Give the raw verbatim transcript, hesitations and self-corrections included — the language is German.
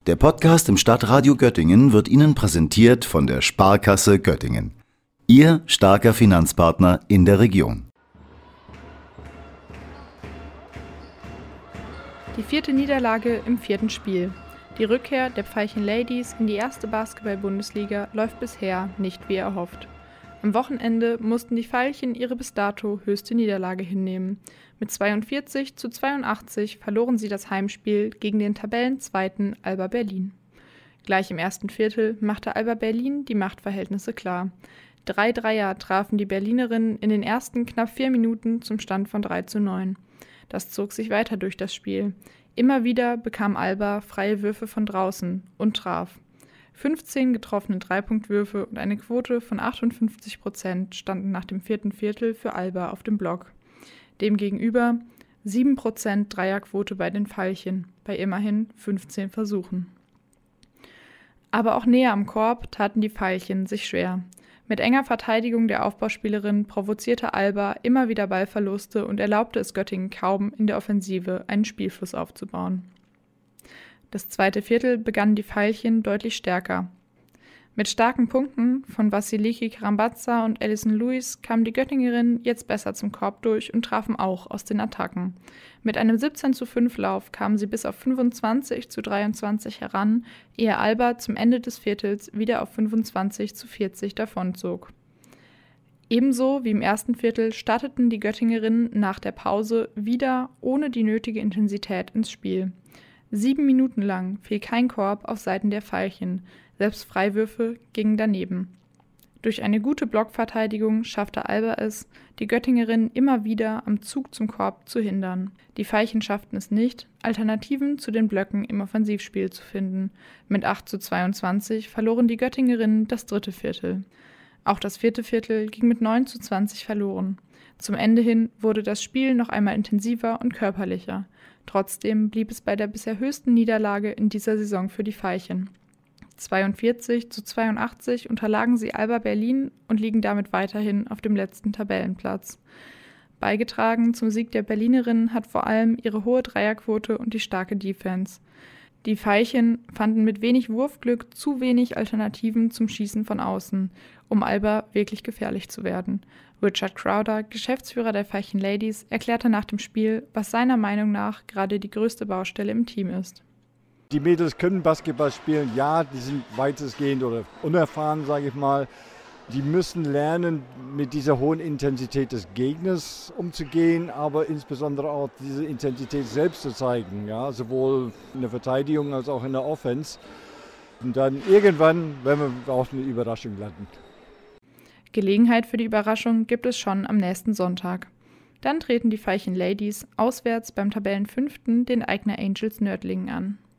Der Podcast im Stadtradio Göttingen wird Ihnen präsentiert von der Sparkasse Göttingen. Ihr starker Finanzpartner in der Region. Die vierte Niederlage im vierten Spiel. Die Rückkehr der Veilchen Ladies in die erste Basketball-Bundesliga läuft bisher nicht wie erhofft. Am Wochenende mussten die Veilchen ihre bis dato höchste Niederlage hinnehmen. Mit zweiundvierzig zu zweiundachtzig verloren sie das Heimspiel gegen den Tabellenzweiten Alba Berlin. Gleich im ersten Viertel machte Alba Berlin die Machtverhältnisse klar. Drei Dreier trafen die Berlinerinnen in den ersten knapp vier Minuten zum Stand von drei zu neun. Das zog sich weiter durch das Spiel. Immer wieder bekam Alba freie Würfe von draußen und traf. fünfzehn getroffene Dreipunktwürfe und eine Quote von achtundfünfzig Prozent standen nach dem vierten Viertel für Alba auf dem Block. Demgegenüber sieben Prozent Dreierquote bei den Veilchen, bei immerhin fünfzehn Versuchen. Aber auch näher am Korb taten die Veilchen sich schwer. Mit enger Verteidigung der Aufbauspielerin provozierte Alba immer wieder Ballverluste und erlaubte es Göttingen kaum, in der Offensive einen Spielfluss aufzubauen. Das zweite Viertel begannen die Veilchen deutlich stärker. Mit starken Punkten von Vasiliki Karambazza und Alison Lewis kamen die Göttingerinnen jetzt besser zum Korb durch und trafen auch aus den Attacken. Mit einem siebzehn zu fünf Lauf kamen sie bis auf fünfundzwanzig zu dreiundzwanzig heran, ehe Alba zum Ende des Viertels wieder auf fünfundzwanzig zu vierzig davonzog. Ebenso wie im ersten Viertel starteten die Göttingerinnen nach der Pause wieder ohne die nötige Intensität ins Spiel. Sieben Minuten lang fiel kein Korb auf Seiten der Veilchen, selbst Freiwürfe gingen daneben. Durch eine gute Blockverteidigung schaffte Alba es, die Göttingerinnen immer wieder am Zug zum Korb zu hindern. Die Veilchen schafften es nicht, Alternativen zu den Blöcken im Offensivspiel zu finden. Mit acht zu zweiundzwanzig verloren die Göttingerinnen das dritte Viertel. Auch das vierte Viertel ging mit neun zu zwanzig verloren. Zum Ende hin wurde das Spiel noch einmal intensiver und körperlicher. Trotzdem blieb es bei der bisher höchsten Niederlage in dieser Saison für die Veilchen. zweiundvierzig zu zweiundachtzig unterlagen sie Alba Berlin und liegen damit weiterhin auf dem letzten Tabellenplatz. Beigetragen zum Sieg der Berlinerinnen hat vor allem ihre hohe Dreierquote und die starke Defense. Die Veilchen fanden mit wenig Wurfglück zu wenig Alternativen zum Schießen von außen, um Alba wirklich gefährlich zu werden. Richard Crowder, Geschäftsführer der Veilchen Ladies, erklärte nach dem Spiel, was seiner Meinung nach gerade die größte Baustelle im Team ist. Die Mädels können Basketball spielen, ja, die sind weitestgehend oder unerfahren, sage ich mal. Die müssen lernen, mit dieser hohen Intensität des Gegners umzugehen, aber insbesondere auch diese Intensität selbst zu zeigen, ja, sowohl in der Verteidigung als auch in der Offense. Und dann irgendwann werden wir auch eine Überraschung landen. Gelegenheit für die Überraschung gibt es schon am nächsten Sonntag. Dann treten die Veilchen Ladies auswärts beim Tabellenfünften den Aigner Angels Nördlingen an.